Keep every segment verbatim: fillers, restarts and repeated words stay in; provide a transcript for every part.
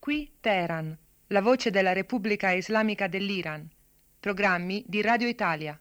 Qui Teheran, la voce della Repubblica Islamica dell'Iran. Programmi di Radio Italia.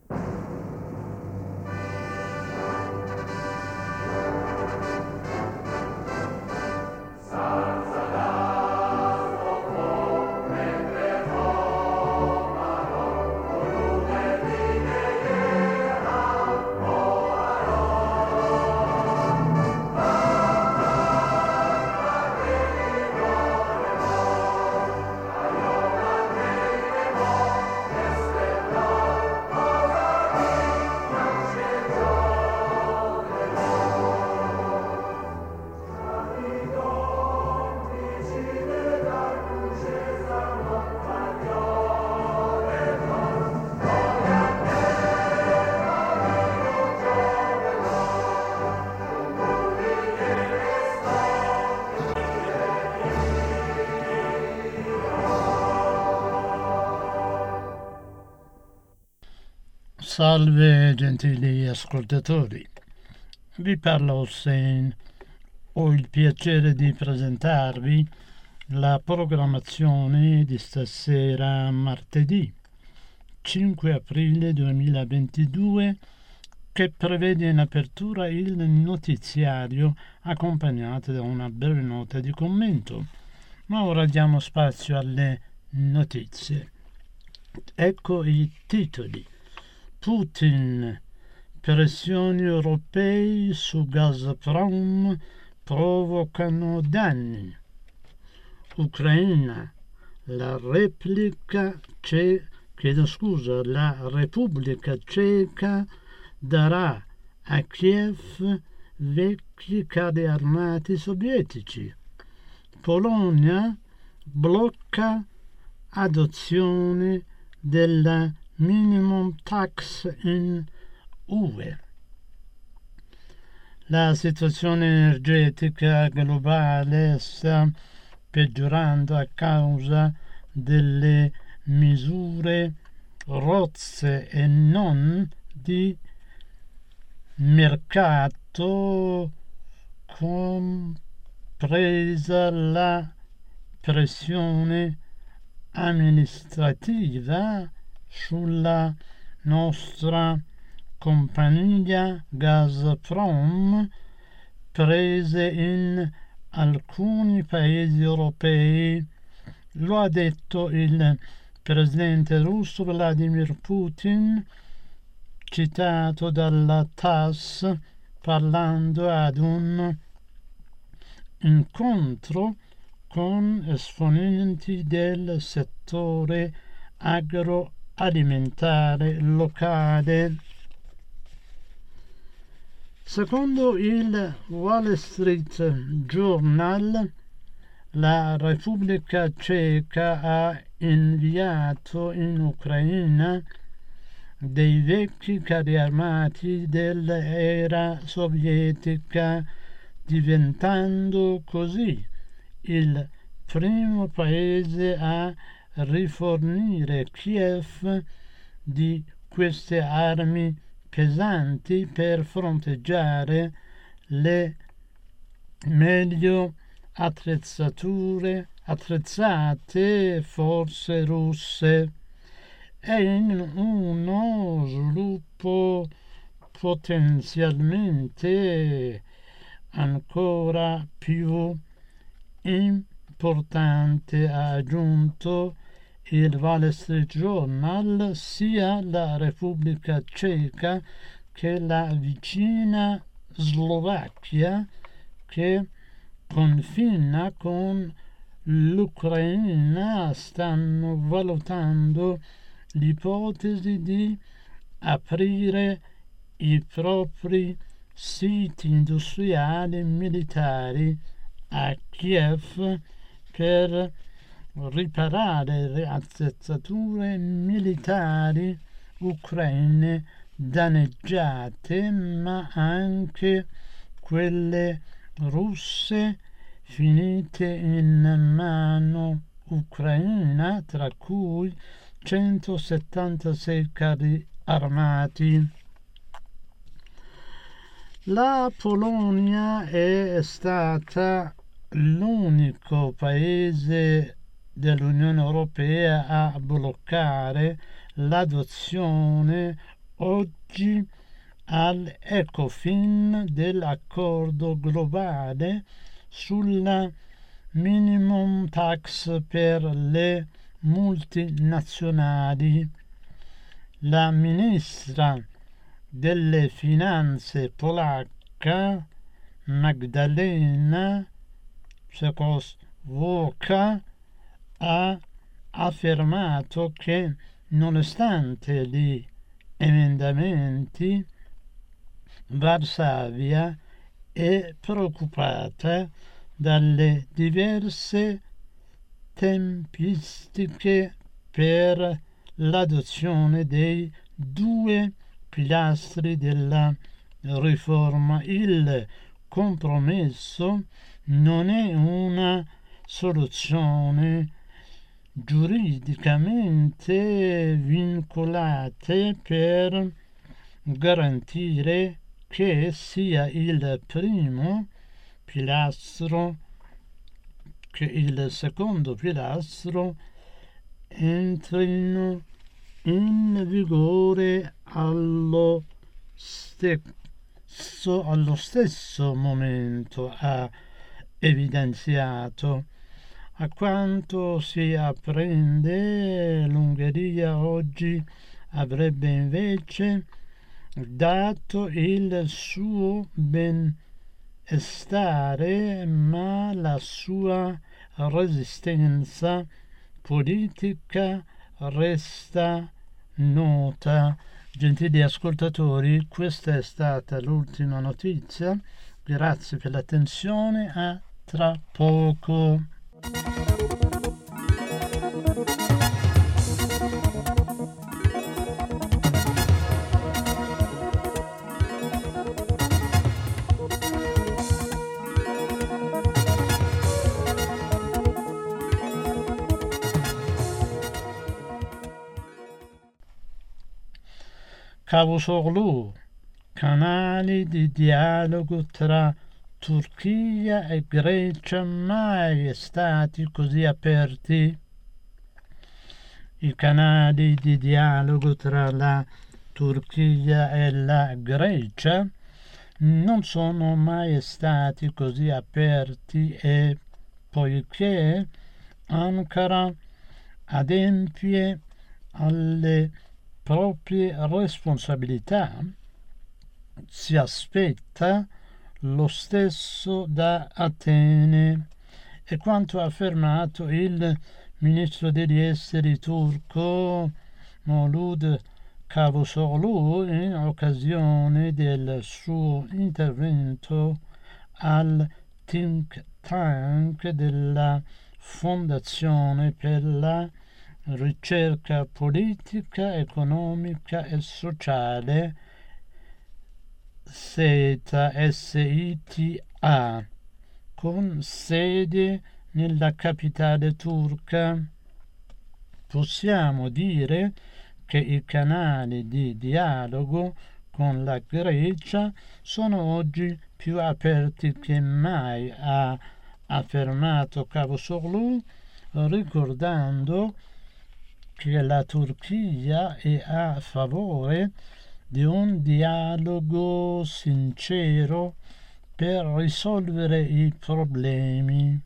Salve gentili ascoltatori, vi parla Hossein. Ho il piacere di presentarvi la programmazione di stasera martedì cinque aprile duemilaventidue, che prevede in apertura il notiziario accompagnato da una breve nota di commento. Ma ora diamo spazio alle notizie. Ecco i titoli. Putin, pressioni europei su Gazprom provocano danni. Ucraina, la replica ce... chiedo scusa, la Repubblica Ceca darà a Kiev vecchi carri armati sovietici. Polonia blocca adozione della minimum tax in U E. La situazione energetica globale sta peggiorando a causa delle misure rozze e non di mercato, compresa la pressione amministrativa sulla nostra compagnia Gazprom, prese in alcuni paesi europei. Lo ha detto il presidente russo Vladimir Putin, citato dalla T A S S, parlando ad un incontro con esponenti del settore agroalimentare locale. Secondo il Wall Street Journal, la Repubblica Ceca ha inviato in Ucraina dei vecchi carri armati dell'era sovietica, diventando così il primo paese a rifornire Kiev di queste armi pesanti per fronteggiare le meglio attrezzature attrezzate forze russe. È in uno sviluppo potenzialmente ancora più importante, ha aggiunto il Wall Street Journal. Sia la Repubblica Ceca che la vicina Slovacchia, che confina con l'Ucraina, stanno valutando l'ipotesi di aprire i propri siti industriali militari a Kiev per riparare le attrezzature militari ucraine danneggiate, ma anche quelle russe finite in mano ucraina, tra cui centosettantasei carri armati. La Polonia è stata l'unico paese dell'Unione Europea a bloccare l'adozione oggi all'Ecofin dell'accordo globale sulla minimum tax per le multinazionali. La ministra delle finanze polacca Magdalena Trzaskowska ha affermato che nonostante gli emendamenti Varsavia è preoccupata dalle diverse tempistiche per l'adozione dei due pilastri della riforma. Il compromesso non è una soluzione giuridicamente vincolante per garantire che sia il primo pilastro che il secondo pilastro entrino in vigore allo stesso, allo stesso momento, ha evidenziato. A quanto si apprende, l'Ungheria oggi avrebbe invece dato il suo benestare, ma la sua resistenza politica resta nota. Gentili ascoltatori, questa è stata l'ultima notizia. Grazie per l'attenzione, a tra poco. Cavusoglu, canali di dialogo tra Turchia e Grecia mai stati così aperti. I canali di dialogo tra la Turchia e la Grecia non sono mai stati così aperti e poiché Ankara adempie alle proprie responsabilità, si aspetta lo stesso da Atene. E quanto affermato il ministro degli esteri turco Mevlut Cavusoglu in occasione del suo intervento al think tank della Fondazione per la ricerca politica, economica e sociale SITA, S I T A, con sede nella capitale turca. Possiamo dire che i canali di dialogo con la Grecia sono oggi più aperti che mai, ha affermato Cavusoglu, ricordando che la Turchia è a favore di un dialogo sincero per risolvere i problemi,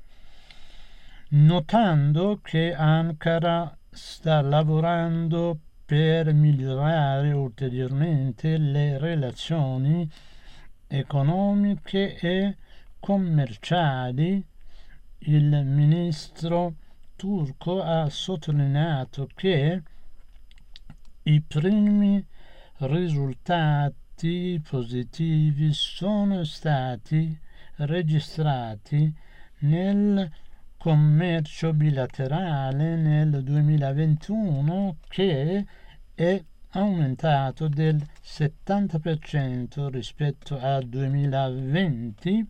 notando che Ankara sta lavorando per migliorare ulteriormente le relazioni economiche e commerciali. Il ministro turco ha sottolineato che i primi risultati positivi sono stati registrati nel commercio bilaterale nel duemilaventuno, che è aumentato del settanta per cento rispetto al duemilaventi,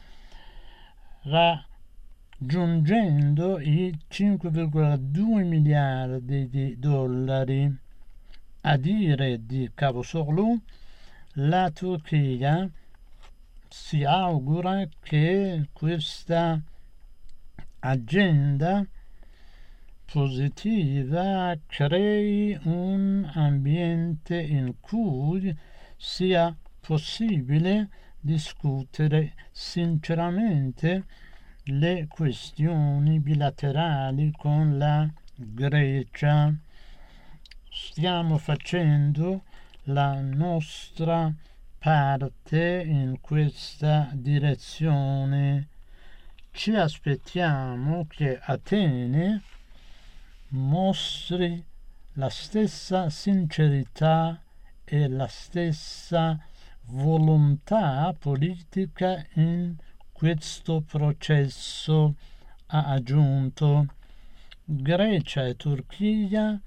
raggiungendo i cinque virgola due miliardi di dollari. A dire di Cavusoglu, la Turchia si augura che questa agenda positiva crei un ambiente in cui sia possibile discutere sinceramente le questioni bilaterali con la Grecia. Stiamo facendo la nostra parte in questa direzione. Ci aspettiamo che Atene mostri la stessa sincerità e la stessa volontà politica in questo processo, ha aggiunto. Grecia e Turchia,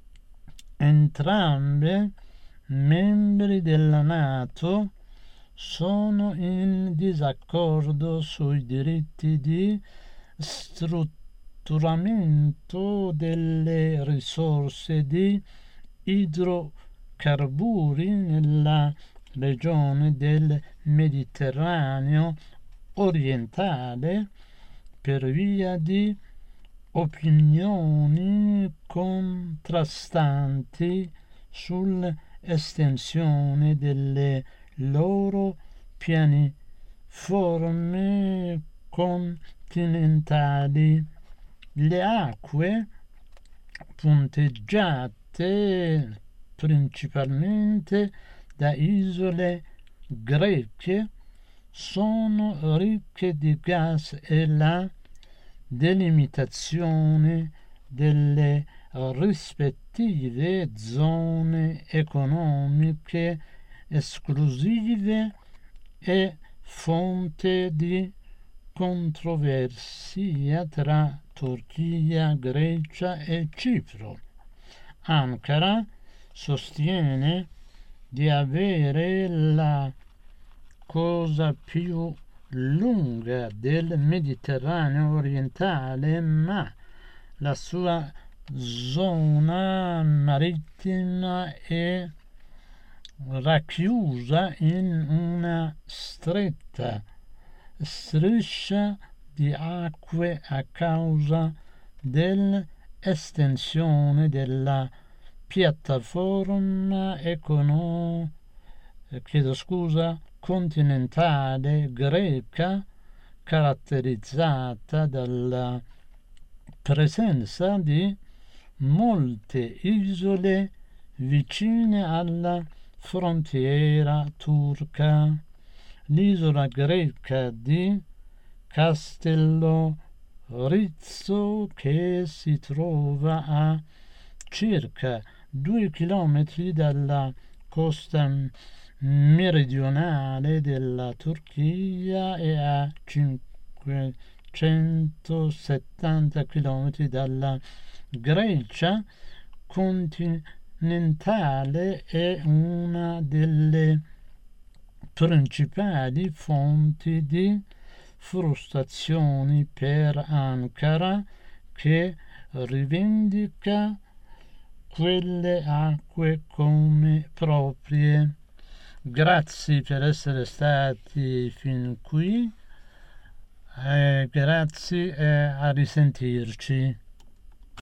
entrambe membri della NATO, sono in disaccordo sui diritti di strutturamento delle risorse di idrocarburi nella regione del Mediterraneo orientale per via di opinioni contrastanti sull'estensione delle loro pianiforme continentali. Le acque punteggiate principalmente da isole greche sono ricche di gas e la delimitazione delle rispettive zone economiche esclusive è fonte di controversia tra Turchia, Grecia e Cipro. Ankara sostiene di avere la cosa più lunga del Mediterraneo orientale, ma la sua zona marittima è racchiusa in una stretta striscia di acque a causa dell'estensione della piattaforma econo chiedo scusa continentale greca, caratterizzata dalla presenza di molte isole vicine alla frontiera turca. L'isola greca di Castellorizzo, che si trova a circa due chilometri dalla costa meridionale della Turchia e a cinquecentosettanta chilometri dalla Grecia continentale, è una delle principali fonti di frustrazioni per Ankara, che rivendica quelle acque come proprie. Grazie per essere stati fin qui, eh, grazie e a risentirci.